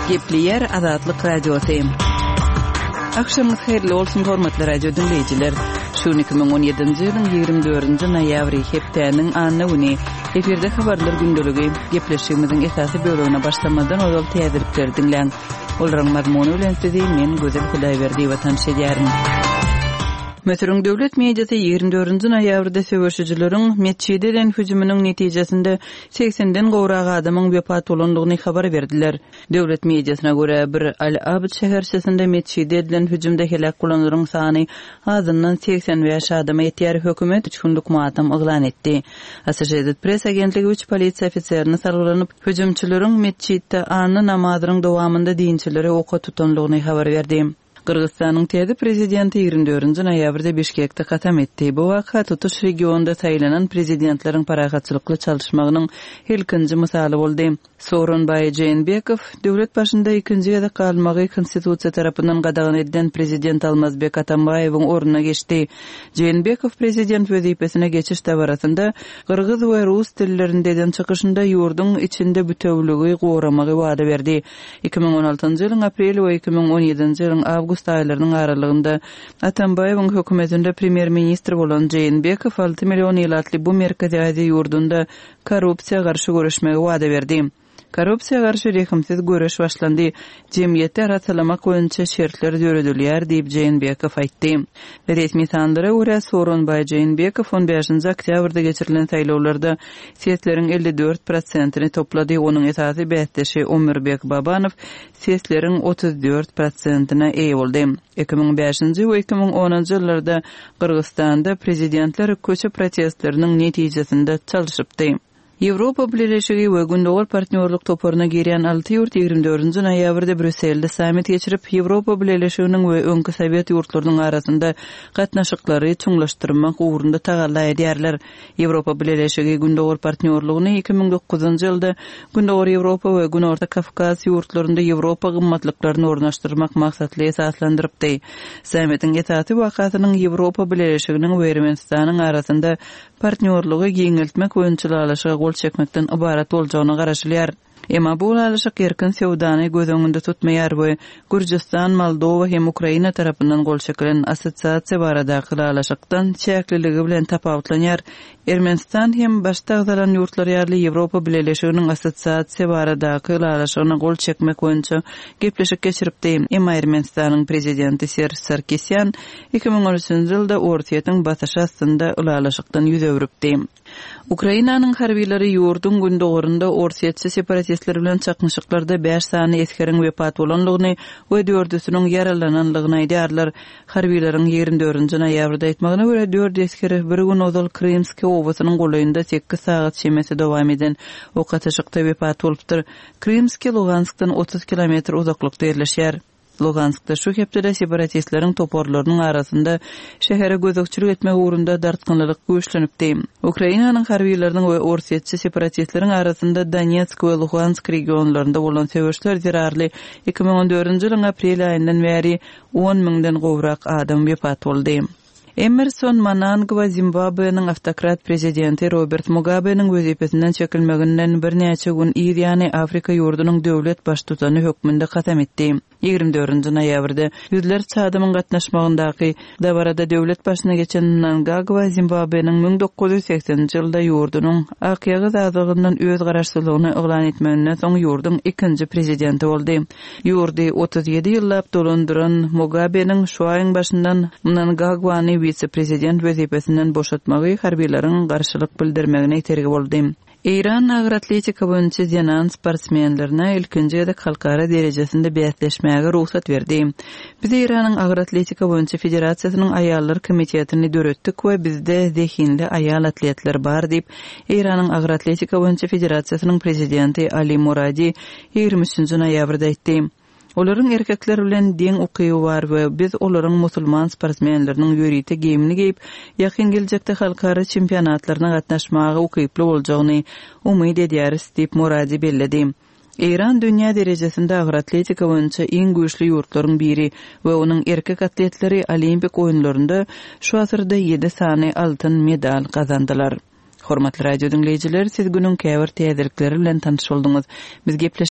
Gepleyer Azatlyk Radiosu. Akşamınız hayırlı olsun hormatly radio dinleyijiler. Şu 2017-nji ýylyň 24-nji noýabry hepdeniň anyny güni eferde habarlar gündöligi gepleşigimiziň esasy bölümine başlamadan ol täzirlikleri dinleň. Olaryň mazmuny bilen sizi men Gözel Hudaýberdi watan şeýärim. Mötürün döwlet mediasy 24-nji noýabrda söwüşçileriň mesçideden hüjümüniň netijesinde 80den gowrak adamyň wepat bolandygyny habar berdiler. Döwlet mediasyna görä bir Al-Abd şäherçesinde mesçide edilen hüjümde helak bolanlaryň sany azyndan 85 adama ýetýär. Hökümet 3 günlük matam eglan etdi. Associated Press agentligi 3 polisiýa ofiserini sargylanyp hüjümçileriň mesçidde any namazynyň dowamında diýinçilere oka tutanlygyny habar berdi. Kırgızstanyň täze prezidenti 24-nji noýabrda Bişkekde katam etdi. Bu waka tutuş regionda saýlanan prezidentleriň paragatçylykly çalışmagynyň ilkinji misaly boldy. Sooronbay Jeenbekow döwlet başynda 2-nji ýylda kalmagy konstitusiýa tarapyndan gadagan edilen prezident Almazbek Atambaýewiň ornuna geçdi. Jeenbekow prezident wezipesine geçiş tabarasynda kırgız we rus dillerindeden çykyşynda ýurdun içinde bütewligi gowramagy wada berdi. 2016-njy ýylyň aprel we 2017-nji ýylyň awgust aýlarynyň aralygynda Atambaýewiň hökümetinde premier ministr bolan Jeenbekow 6 million ýylatly bu merkezi ýurdunda korrupsiýa garşy görüşmegi wada berdi. Korrupsiýa garşy rehimsiz görüş başlandy. Jemgyýetde rahatlamak boýunça şertler döredilýär diýip Jeenbekow aýtdy. Resmi sanlara görä Sooronbay Jeenbekow 15-nji oktýabrda geçirilen saýlawlarda sesleriň 54%-ni toplady. Onuň esasy bätdeşi Ömerbek Babanow sesleriň 34%-na eýe boldy. 2005-nji we 2010-njy ýyllarda Kırgızstanda prezidentler köçe protestleriniň netijesinde çalışypdy. Ýewropa Birleşigi we gündogol partnerlik toporuna girýän 6 ýurt 24-nji noýabrda Brüsselde sammit geçirip Ýewropa Birleşiginiň we öňki Sowet ýurtlarynyň arasynda gatnaşyklary çuňlaşdyrmak ugrunda tagalla edýärler. Ýewropa Birleşigi gündogol partnerligini 2009-njy ýylda gündogol Ýewropa we Güney Orta Kafkas ýurtlarynda Ýewropa gymmatlyklaryny ornaşdyrmak maksatly esaslandyrypdy. Sammitin etati wakatynyň Ýewropa Birleşiginiň we Ermenistanyň arasynda partnerligi giňeltmek öňçülalyşyga gol çekmekden ibarat boljagyny garaşylýar. Emma bu alyşyk erkin sewdany göz öňünde tutmaýar we Gürjistan, Moldowa hem Ukraina tarapyndan gol çekilen assosiasiýa baradaky alyşykdan çäkliligi bilen tapawutlanýar. Ermenistan hem başga ýalan ýurtlar ýarly Ýewropa Birleşiginiň assosiasiýa baradaky alyşygyna gol çekmek boýunça gepleşik geçiripdi. Emma Ermenistanyň prezidenti Serge Sarkisyan 2013-nji ýylda ortaýatyň batyşy astynda alyşykdan ýüz öwrüpdi. Ukrainanyň harbiýleri ýurdun gündogorunda ortaýatçy separatistler bilen çaknyşyklarda 5 sany eskeriň wepat bolanlygyny we 4-süniň yaralananlygyny aýdýarlar. Harbiýleriň 24-nji noýabrda aýtmagyna görä 4 eskeri bir gün ozal Krymski owasynyň golaýynda 8 saat şemesi dowam eden okatyşykda wepat bolupdyr. Krymski Luganskdan 30 kilometr uzaklykda ýerleşýär. Luganskda şu hepde separatistlerin toporlarynyň arasynda şähere gözükçülük etmek ugrunda dartgynlyk güýçlenipdi. Ukrainanyň harbiýleriniň we ortaýatçy separatistleriň arasynda Donetsk we Luhansk regionlarynda bolan söwüşler zirarly 2014-nji ýylyň aprel aýyndan bäri 10 000den gowrak adam wepat boldy. Emerson Mnangagwa Zimbabwe'nin автократ prezidenti Robert Mugabe'nin wezipesinden çekilmeginden bir näçe gün ýa-ni Afrika ýurdunyň döwlet baştutany hökmünde katam etdi. 24-nji noýabrda ýüzler çadymyň gatnaşmagyndaky dabarada döwlet başyna geçen Mnangagwa Zimbabwe'nin 1980-nji ýylda ýurdunyň akýagy azadlygyndan öz garaşsyzlygyny eglan etmeginden soň ýurdun ikinji prezidenti boldy. Ýurdy 37 ýyllap dolandyran Mugabe'nin şu aýyň başyndan Mnangagwany vice-prezident wezipesinden boşatmagy harbiýleriň garşylyk bildirmegine tergi boldy. İran agyr atletika boýunça ýanan sportsmenlerine ilkinji ýylda halkara derejesinde bäsleşmäge ruhsat berdi. Biz İranyň agyr atletika boýunça federasiýasynyň aýallar komitetini döretdik we bizde zehinli aýal atletler bar diýip İranyň agyr atletika boýunça federasiýasynyň prezidenti Ali Muradi 23-nji noýabrda aýtdy. Olaryň erkekler bilen deň ukyby bar we biz olaryň musulman sportsmenleriniň ýörite giyimini giyip ýakyn geljekde halkara çempionatlaryna gatnaşmagy ukyply boljagyny umyd edýäris diýip Muradi belledi. İran dünýä derejesinde agyr atletika boýunça iň güýçli ýurtlaryň biri we onuň erkek atletleri Olimpik oýunlarynda şu asyrda 7 sany altyn medal kazandylar. Hormatly radio dinleyijiler, siz günüň käbir täzelikleri bilen tanyş boldyňyz. Biz